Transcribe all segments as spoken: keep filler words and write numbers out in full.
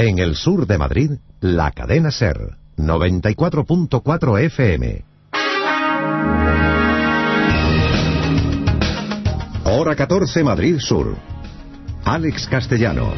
En el sur de Madrid, la cadena SER, noventa y cuatro punto cuatro F M. Hora catorce, Madrid Sur. Alex Castellano.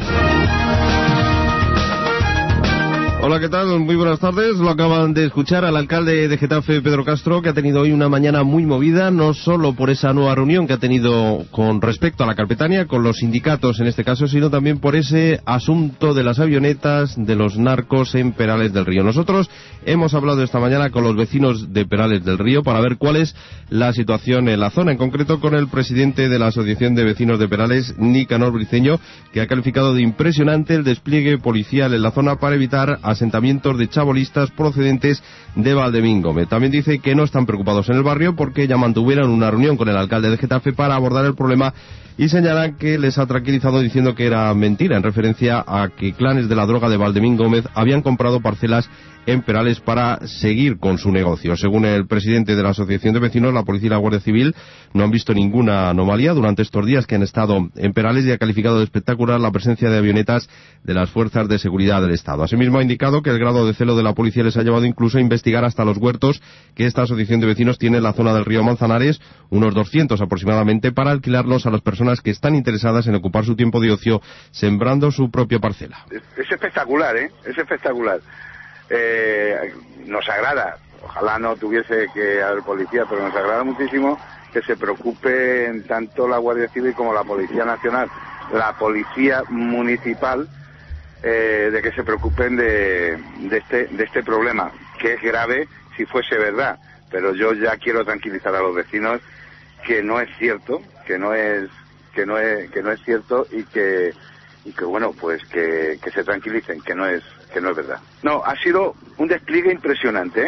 Hola, ¿qué tal? Muy buenas tardes. Lo acaban de escuchar al alcalde de Getafe, Pedro Castro, que ha tenido hoy una mañana muy movida, no solo por esa nueva reunión que ha tenido con respecto a la carpetania, con los sindicatos en este caso, sino también por ese asunto de las avionetas de los narcos en Perales del Río. Nosotros hemos hablado esta mañana con los vecinos de Perales del Río para ver cuál es la situación en la zona, en concreto con el presidente de la Asociación de Vecinos de Perales, Nicanor Briceño, que ha calificado de impresionante el despliegue policial en la zona para evitar asentamientos de chabolistas procedentes de Valdemín-Gómez. También dice que no están preocupados en el barrio porque ya mantuvieron una reunión con el alcalde de Getafe para abordar el problema y señalan que les ha tranquilizado diciendo que era mentira, en referencia a que clanes de la droga de Valdemín-Gómez habían comprado parcelas en Perales para seguir con su negocio. Según el presidente de la Asociación de Vecinos, la Policía y la Guardia Civil no han visto ninguna anomalía durante estos días que han estado en Perales y ha calificado de espectacular la presencia de avionetas de las fuerzas de seguridad del Estado. Asimismo, ha indicado que el grado de celo de la policía les ha llevado incluso a investigar hasta los huertos que esta Asociación de Vecinos tiene en la zona del río Manzanares, unos doscientos aproximadamente, para alquilarlos a las personas que están interesadas en ocupar su tiempo de ocio sembrando su propia parcela. Es, es espectacular, ¿eh? Es espectacular. Eh, nos agrada, ojalá no tuviese que haber policía, pero nos agrada muchísimo que se preocupen tanto la Guardia Civil como la Policía Nacional, la Policía Municipal, eh, de que se preocupen de, de este de este problema, que es grave si fuese verdad, pero yo ya quiero tranquilizar a los vecinos que no es cierto, que no es que no es que no es cierto y que y que bueno, pues que, que se tranquilicen, que no es que no es verdad. No, ha sido un despliegue impresionante, ¿eh?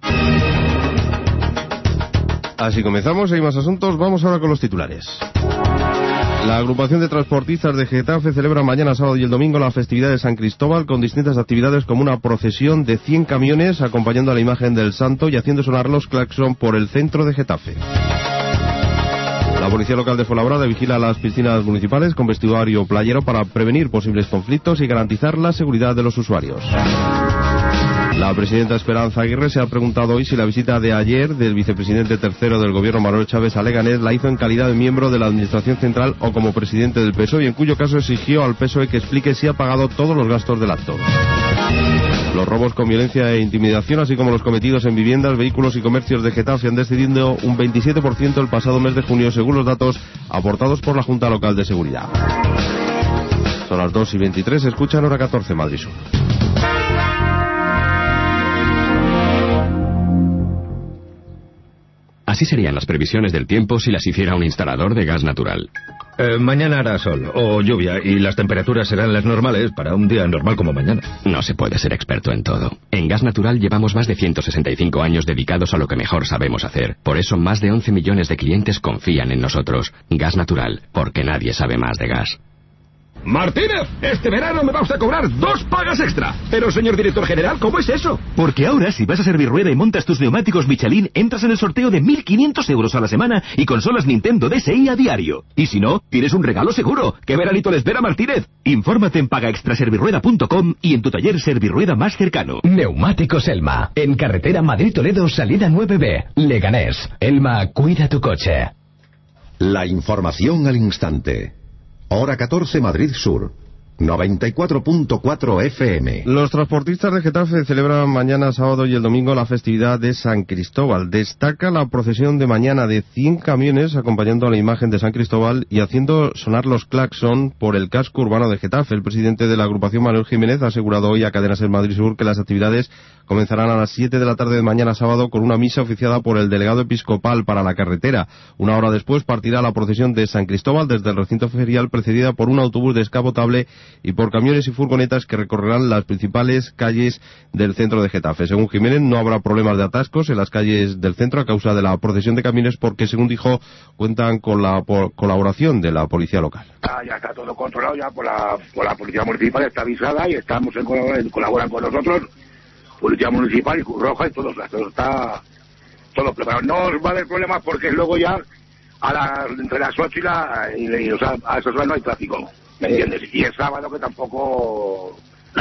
Así comenzamos, hay más asuntos, vamos ahora con los titulares. La agrupación de transportistas de Getafe celebra mañana, sábado y el domingo la festividad de San Cristóbal con distintas actividades como una procesión de cien camiones acompañando a la imagen del santo y haciendo sonar los claxon por el centro de Getafe. La Policía Local de Fuenlabrada vigila las piscinas municipales con vestuario playero para prevenir posibles conflictos y garantizar la seguridad de los usuarios. La presidenta Esperanza Aguirre se ha preguntado hoy si la visita de ayer del vicepresidente tercero del gobierno Manuel Chávez a Leganés la hizo en calidad de miembro de la Administración Central o como presidente del P S O E, y en cuyo caso exigió al P S O E que explique si ha pagado todos los gastos del acto. Los robos con violencia e intimidación, así como los cometidos en viviendas, vehículos y comercios de Getafe han descendido un veintisiete por ciento el pasado mes de junio, según los datos aportados por la Junta Local de Seguridad. Son las dos y veintitrés, escuchan Hora catorce, Madrid Sur. Así serían las previsiones del tiempo si las hiciera un instalador de gas natural. Eh, mañana hará sol o lluvia y las temperaturas serán las normales para un día normal como mañana. No se puede ser experto en todo. En Gas Natural llevamos más de ciento sesenta y cinco años dedicados a lo que mejor sabemos hacer. Por eso más de once millones de clientes confían en nosotros. Gas Natural, porque nadie sabe más de gas. Martínez, este verano me va usted a cobrar dos pagas extra. Pero, señor director general, ¿cómo es eso? Porque ahora, si vas a Servirueda y montas tus neumáticos Michelin, entras en el sorteo de mil quinientos euros a la semana y consolas Nintendo D S I a diario. Y si no, tienes un regalo seguro. ¿Qué veranito le espera, Martínez? Infórmate en pagaextraservirueda punto com y en tu taller Servirueda más cercano. Neumáticos Elma, en carretera Madrid-Toledo, salida nueve B, Leganés. Elma, cuida tu coche. La información al instante. Hora catorce, Madrid Sur, noventa y cuatro punto cuatro F M. Los transportistas de Getafe celebran mañana, sábado y el domingo la festividad de San Cristóbal. Destaca la procesión de mañana de cien camiones acompañando a la imagen de San Cristóbal y haciendo sonar los claxon por el casco urbano de Getafe. El presidente de la agrupación, Manuel Jiménez, ha asegurado hoy a Cadena SER Madrid Sur que las actividades comenzarán a las siete de la tarde de mañana sábado con una misa oficiada por el delegado episcopal para la carretera. Una hora después partirá la procesión de San Cristóbal desde el recinto ferial, precedida por un autobús descapotable y por camiones y furgonetas que recorrerán las principales calles del centro de Getafe. Según Jiménez, no habrá problemas de atascos en las calles del centro a causa de la procesión de camiones porque, según dijo, cuentan con la por colaboración de la policía local. Ah, ya está todo controlado ya por la, por la policía municipal, está avisada y estamos en colaboran, colaboran con nosotros, policía municipal y Cruz Roja y todo, todo está todo preparado. No os va a haber problemas porque luego ya a la, entre las ocho y la y, y o sea, a esas horas no hay tráfico, ¿me entiendes? Y el sábado que tampoco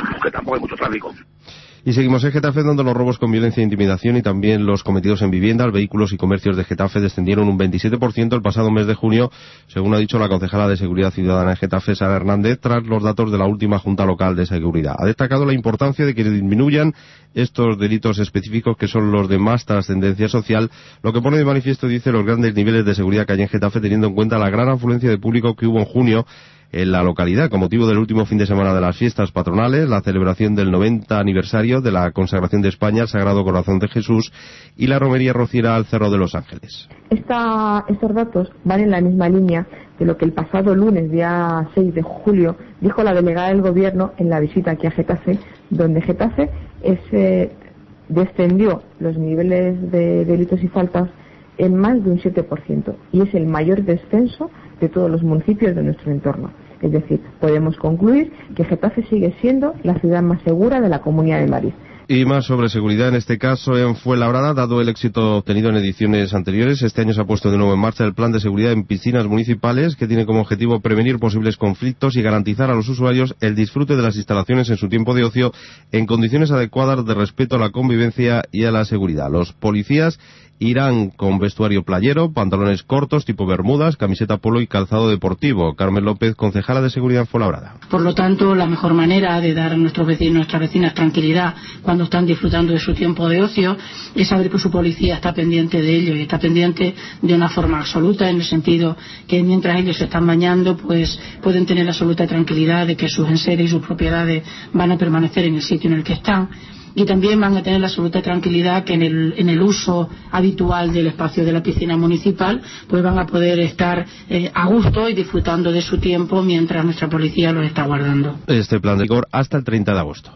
tampoco hay mucho tráfico. Y seguimos en Getafe, donde los robos con violencia e intimidación y también los cometidos en viviendas, vehículos y comercios de Getafe descendieron un veintisiete por ciento el pasado mes de junio, según ha dicho la concejala de Seguridad Ciudadana de Getafe, Sara Hernández, tras los datos de la última Junta Local de Seguridad. Ha destacado la importancia de que disminuyan estos delitos específicos, que son los de más trascendencia social, lo que pone de manifiesto, dice, los grandes niveles de seguridad que hay en Getafe, teniendo en cuenta la gran afluencia de público que hubo en junio en la localidad, con motivo del último fin de semana de las fiestas patronales, la celebración del noventa aniversario de la consagración de España al Sagrado Corazón de Jesús y la romería rociera al Cerro de los Ángeles. Esta, estos datos van en la misma línea de lo que el pasado lunes, día seis de julio, dijo la delegada del Gobierno en la visita aquí a Getafe, donde Getafe es, eh, descendió los niveles de delitos y faltas en más de un siete por ciento, y es el mayor descenso de todos los municipios de nuestro entorno. Es decir, podemos concluir que Getafe sigue siendo la ciudad más segura de la Comunidad de Madrid. Y más sobre seguridad, en este caso en Fuenlabrada, dado el éxito obtenido en ediciones anteriores, este año se ha puesto de nuevo en marcha el plan de seguridad en piscinas municipales, que tiene como objetivo prevenir posibles conflictos y garantizar a los usuarios el disfrute de las instalaciones en su tiempo de ocio en condiciones adecuadas de respeto a la convivencia y a la seguridad. Los policías irán con vestuario playero, pantalones cortos tipo bermudas, camiseta polo y calzado deportivo. Carmen López, concejala de Seguridad en Fuenlabrada. Por lo tanto, la mejor manera de dar a nuestros vecinos, nuestras vecinas tranquilidad cuando están disfrutando de su tiempo de ocio es saber que su policía está pendiente de ello, y está pendiente de una forma absoluta, en el sentido que mientras ellos se están bañando, pues pueden tener la absoluta tranquilidad de que sus enseres y sus propiedades van a permanecer en el sitio en el que están. Y también van a tener la absoluta tranquilidad que en el, en el uso habitual del espacio de la piscina municipal, pues van a poder estar eh, a gusto y disfrutando de su tiempo mientras nuestra policía los está guardando. Este plan de vigor hasta el treinta de agosto.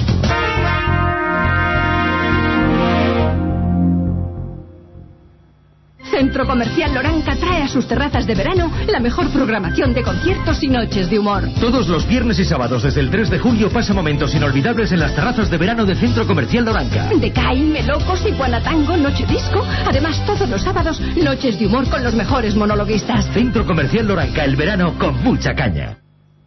Centro Comercial Loranca trae a sus terrazas de verano la mejor programación de conciertos y noches de humor. Todos los viernes y sábados desde el tres de julio pasa momentos inolvidables en las terrazas de verano del Centro Comercial Loranca. Decay, Melocos, Igualatango, Noche Disco. Además, todos los sábados, noches de humor con los mejores monologuistas. Centro Comercial Loranca, el verano con mucha caña.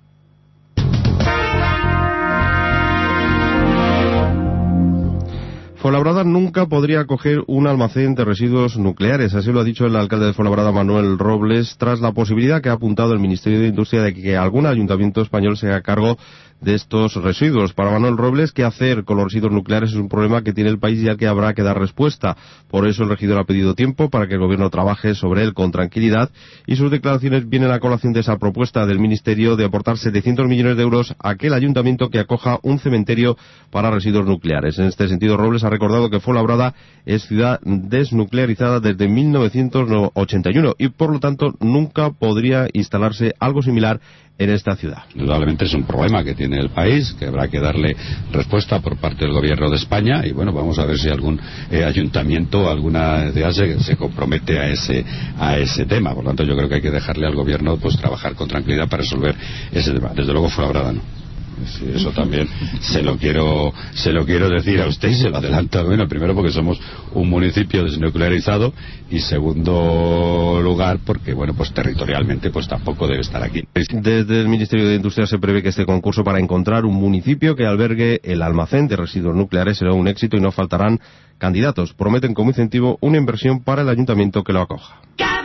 Fuenlabrada nunca podría acoger un almacén de residuos nucleares, así lo ha dicho el alcalde de Fuenlabrada, Manuel Robles, tras la posibilidad que ha apuntado el Ministerio de Industria de que algún ayuntamiento español se haga cargo de estos residuos. Para Manuel Robles, ¿qué hacer con los residuos nucleares? Es un problema que tiene el país, ya que habrá que dar respuesta. Por eso el regidor ha pedido tiempo para que el gobierno trabaje sobre él con tranquilidad, y sus declaraciones vienen a colación de esa propuesta del Ministerio de aportar setecientos millones de euros a aquel ayuntamiento que acoja un cementerio para residuos nucleares. En este sentido, Robles ha recordado que Fuenlabrada es ciudad desnuclearizada desde mil novecientos ochenta y uno y por lo tanto nunca podría instalarse algo similar en esta ciudad. Indudablemente es un problema que tiene el país, que habrá que darle respuesta por parte del gobierno de España, y bueno, vamos a ver si algún eh, ayuntamiento o alguna entidad se, se compromete a ese a ese tema. Por lo tanto, yo creo que hay que dejarle al gobierno pues trabajar con tranquilidad para resolver ese tema. Desde luego Fuenlabrada no. Sí, eso también se lo quiero se lo quiero decir a usted y se lo adelanto. Bueno, primero porque somos un municipio desnuclearizado, y segundo lugar porque, bueno, pues territorialmente pues tampoco debe estar aquí. Desde el Ministerio de Industria se prevé que este concurso para encontrar un municipio que albergue el almacén de residuos nucleares será un éxito y no faltarán candidatos. Prometen como incentivo una inversión para el ayuntamiento que lo acoja.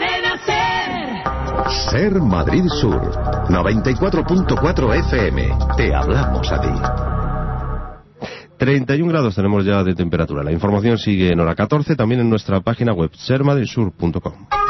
Ser Madrid Sur, noventa y cuatro punto cuatro F M. Te hablamos a ti. treinta y un grados tenemos ya de temperatura. La información sigue en hora catorce, también en nuestra página web ser madrid sur punto com.